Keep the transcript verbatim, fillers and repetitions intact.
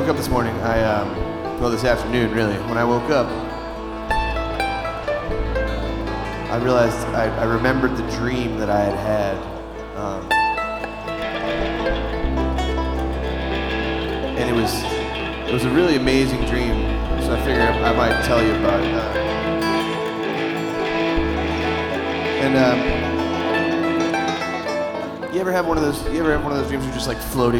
up this morning, I, um, well, this afternoon, really, when I woke up, I realized I, I remembered the dream that I had had. Um, and it was, it was a really amazing dream, so I figured I might tell you about it. Uh, and um, you ever have one of those? You ever have one of those dreams where you're just like floating